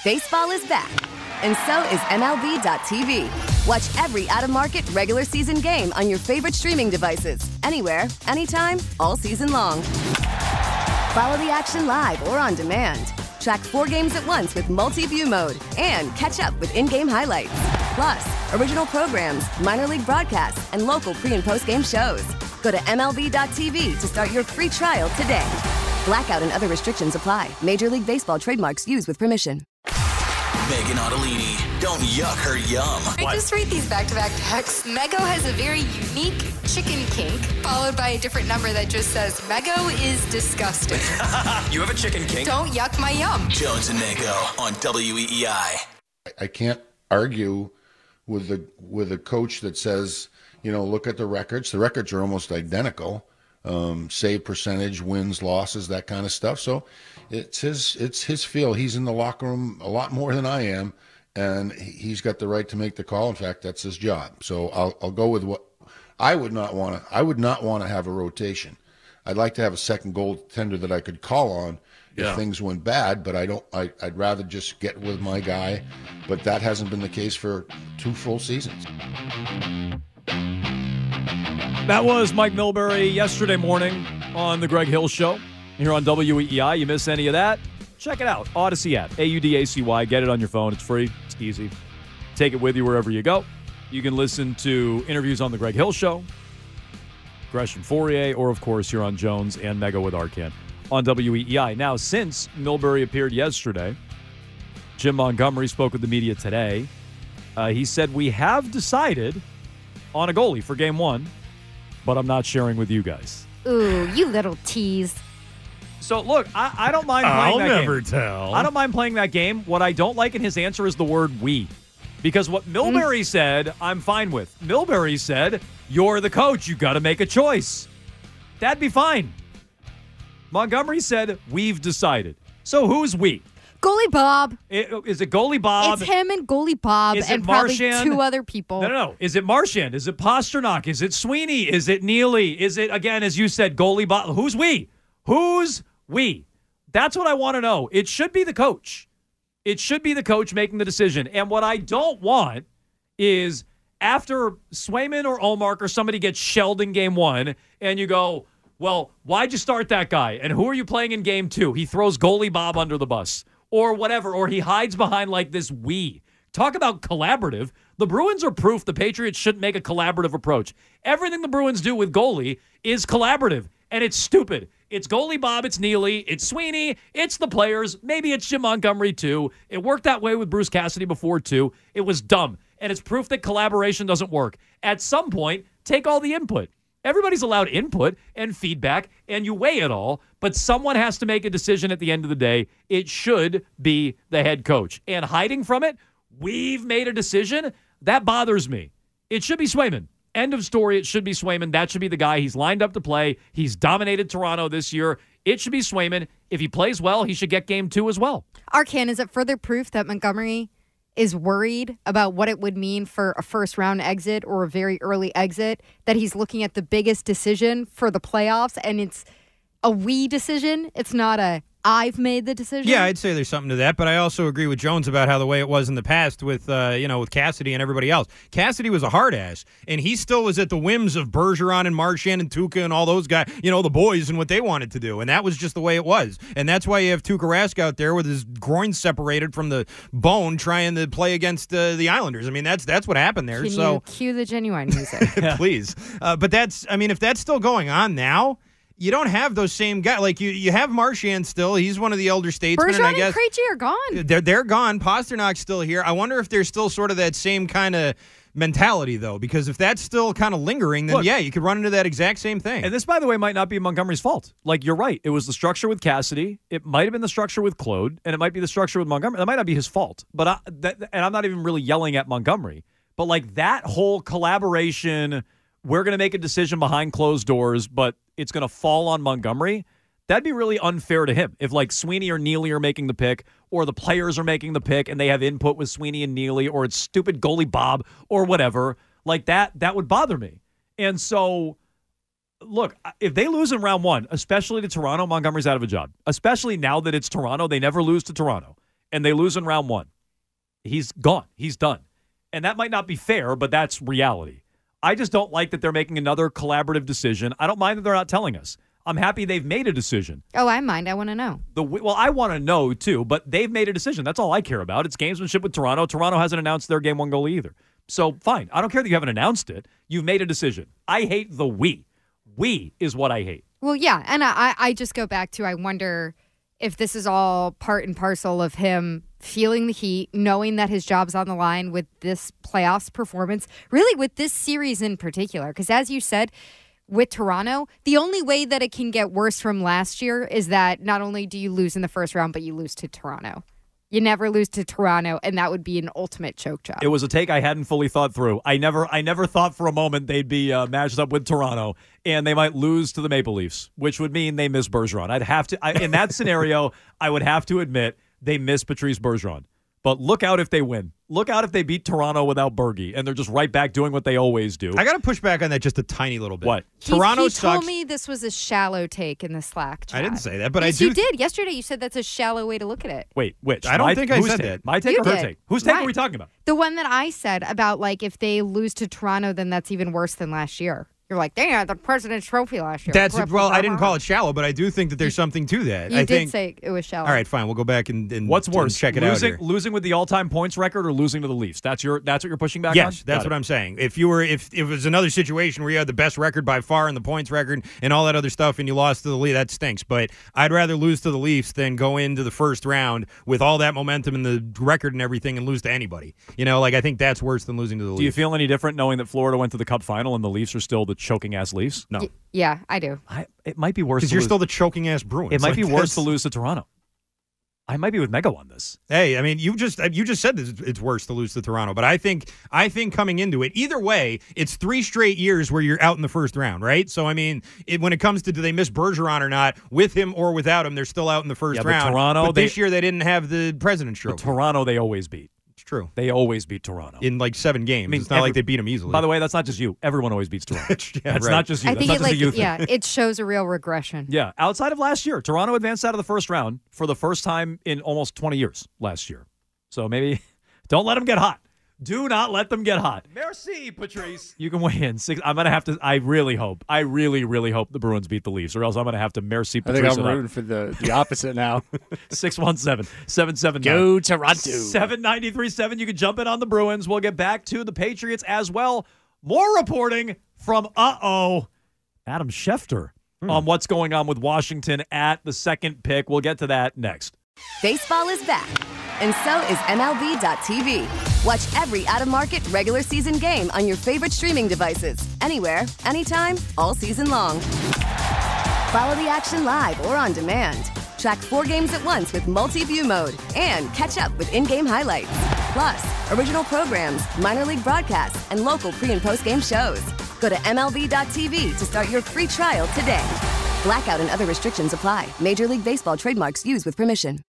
Baseball is back, and so is MLB.tv. Watch every out-of-market regular season game on your favorite streaming devices, anywhere, anytime, all season long. Follow the action live or on demand. Track 4 games at once with multi-view mode and catch up with in-game highlights. Plus, original programs, minor league broadcasts, and local pre- and post-game shows. Go to MLB.tv to start your free trial today. Blackout and other restrictions apply. Major League Baseball trademarks used with permission. Megan Ottolini, don't yuck her yum. I just read these back-to-back texts. Mego has a very unique chicken kink, followed by a different number that just says, Mego is disgusting. You have a chicken kink? Don't yuck my yum. Jones and Mego on WEEI. I can't argue with a coach that says, look at the records. The records are almost identical. Save percentage, wins, losses, that kind of stuff. So it's his feel. He's in the locker room a lot more than I am, and he's got the right to make the call. In fact, that's his job. So I'll go with what I would not want to have a rotation. I'd like to have a second goaltender that I could call on if things went bad, but I'd rather just get with my guy. But that hasn't been the case for 2 full seasons. That was Mike Milbury yesterday morning on the Greg Hill Show here on WEEI. You miss any of that? Check it out. Odyssey app, AUDACY. Get it on your phone. It's free. It's easy. Take it with you wherever you go. You can listen to interviews on the Greg Hill Show, Gresham Fourier, or, of course, here on Jones and Mego with Arcan on WEEI. Now, since Milbury appeared yesterday, Jim Montgomery spoke with the media today. He said, we have decided on a goalie for Game 1, but I'm not sharing with you guys. Ooh, you little tease. So, look, I don't mind playing that game. I'll never tell. I don't mind playing that game. What I don't like in his answer is the word we. Because what Milbury said, I'm fine with. Milbury said, you're the coach. You got to make a choice. That'd be fine. Montgomery said, we've decided. So who's we? Goalie Bob. Is it Goalie Bob? It's him and Goalie Bob and probably Marchand? 2 other people. No. Is it Marchand? Is it Pasternak? Is it Sweeney? Is it Neely? Is it, again, as you said, Goalie Bob? Who's we? Who's we? That's what I want to know. It should be the coach. It should be the coach making the decision. And what I don't want is after Swayman or Ullmark or somebody gets shelled in Game 1 and you go, well, why'd you start that guy? And who are you playing in Game 2? He throws Goalie Bob under the bus. Or whatever, or he hides behind like this we. Talk about collaborative. The Bruins are proof the Patriots shouldn't make a collaborative approach. Everything the Bruins do with goalie is collaborative, and it's stupid. It's Goalie Bob, it's Neely, it's Sweeney, it's the players. Maybe it's Jim Montgomery, too. It worked that way with Bruce Cassidy before, too. It was dumb, and it's proof that collaboration doesn't work. At some point, take all the input. Everybody's allowed input and feedback, and you weigh it all, but someone has to make a decision at the end of the day. It should be the head coach. And hiding from it, we've made a decision, that bothers me. It should be Swayman. End of story. It should be Swayman. That should be the guy. He's lined up to play. He's dominated Toronto this year. It should be Swayman. If he plays well, he should get Game 2 as well. Arcan, is it further proof that Montgomery is worried about what it would mean for a first-round exit or a very early exit, that he's looking at the biggest decision for the playoffs, and it's a we decision? It's not a I've made the decision? Yeah, I'd say there's something to that, but I also agree with Jones about how the way it was in the past with, with Cassidy and everybody else. Cassidy was a hard ass, and he still was at the whims of Bergeron and Marchand and Tuukka and all those guys, the boys and what they wanted to do, and that was just the way it was. And that's why you have Tuukka Rask out there with his groin separated from the bone trying to play against the Islanders. I mean, that's what happened there. Can you cue the Genuine music? Please. But if that's still going on now, you don't have those same guys. Like, you have Marchand still. He's one of the elder statesmen. Bergeron and I guess Krejci are gone. They're gone. Pasternak's still here. I wonder if there's still sort of that same kind of mentality, though, because if that's still kind of lingering, then you could run into that exact same thing. And this, by the way, might not be Montgomery's fault. Like, you're right. It was the structure with Cassidy. It might have been the structure with Claude, and it might be the structure with Montgomery. That might not be his fault. But and I'm not even really yelling at Montgomery. But, like, that whole collaboration, we're going to make a decision behind closed doors, but it's going to fall on Montgomery, that'd be really unfair to him. If, like, Sweeney or Neely are making the pick, or the players are making the pick, and they have input with Sweeney and Neely, or it's stupid goalie Bob, or whatever, like that would bother me. And so, look, if they lose in round 1, especially to Toronto, Montgomery's out of a job. Especially now that it's Toronto. They never lose to Toronto. and they lose in round 1, he's gone. He's done. And that might not be fair, but that's reality. I just don't like that they're making another collaborative decision. I don't mind that they're not telling us. I'm happy they've made a decision. Oh, I mind. I want to know. Well, I want to know, too, but they've made a decision. That's all I care about. It's gamesmanship with Toronto. Toronto hasn't announced their Game 1 goalie either. So, fine. I don't care that you haven't announced it. You've made a decision. I hate the we. We is what I hate. Well, yeah, and I just go back to I wonder if this is all part and parcel of him feeling the heat, knowing that his job's on the line with this playoffs performance, really with this series in particular. Because as you said, with Toronto, the only way that it can get worse from last year is that not only do you lose in the first round, but you lose to Toronto. You never lose to Toronto, and that would be an ultimate choke job. It was a take I hadn't fully thought through. I never thought for a moment they'd be matched up with Toronto, and they might lose to the Maple Leafs, which would mean they miss Bergeron. I'd have to, in that scenario, I would have to admit they miss Patrice Bergeron. But look out if they win. Look out if they beat Toronto without Bergie, and they're just right back doing what they always do. I got to push back on that just a tiny little bit. What? Toronto he sucks. told me this was a shallow take in the Slack chat. I didn't say that, but yes, I do. you did. Yesterday you said that's a shallow way to look at it. Wait, which? I don't think I whose said take? that. My take You or her did. take? Whose take Right. are we talking about? The one that I said about, like, if they lose to Toronto, then that's even worse than last year. You're like, they had the President's Trophy last year. Well, I didn't call it shallow, but I do think that there's something to that. You I did think, say it was shallow. all right, fine. We'll go back and What's worse? and check it out here. Losing with the all-time points record or losing to the Leafs? That's what you're pushing back on? Yes, that's Got what it. I'm saying. If it was another situation where you had the best record by far in the points record and all that other stuff and you lost to the Leafs, that stinks. But I'd rather lose to the Leafs than go into the first round with all that momentum and the record and everything and lose to anybody. I think that's worse than losing to the Leafs. Do you feel any different knowing that Florida went to the Cup final and the Leafs are still the choking-ass Leafs? No. Yeah, I do. It might be worse Because to you're lose. still the choking-ass Bruins. It might be worse that's- to lose to Toronto. I might be with Mego on this. Hey, I mean, you just said that it's worse to lose to Toronto, but I think coming into it, either way, it's 3 straight years where you're out in the first round, right? So I mean, when it comes to do they miss Bergeron or not, with him or without him, they're still out in the first Yeah, but round. Toronto, but this year they didn't have the President's But Trophy. Toronto, they always beat. It's true. They always beat Toronto. In like 7 games. I mean, it's not like they beat them easily. By the way, that's not just you. Everyone always beats Toronto. Yeah, that's right. not just you. I That's think not it just a you thing. it shows a real regression. Yeah, outside of last year, Toronto advanced out of the first round for the first time in almost 20 years last year. So maybe don't let them get hot. Do not let them get hot. Merci, Patrice. You can weigh in. I'm going to have to, I really hope the Bruins beat the Leafs, or else I'm going to have to merci I Patrice. think I'm rooting for the opposite now. 617-779. Go Toronto. 793.7. You can jump in on the Bruins. We'll get back to the Patriots as well. More reporting from Adam Schefter on what's going on with Washington at the second pick. We'll get to that next. Baseball is back, and so is MLB.tv. Watch every out-of-market regular season game on your favorite streaming devices, anywhere, anytime, all season long. Follow the action live or on demand. Track 4 games at once with multi-view mode and catch up with in-game highlights. Plus, original programs, minor league broadcasts, and local pre- and post-game shows. Go to MLB.tv to start your free trial today. Blackout and other restrictions apply. Major League Baseball trademarks used with permission.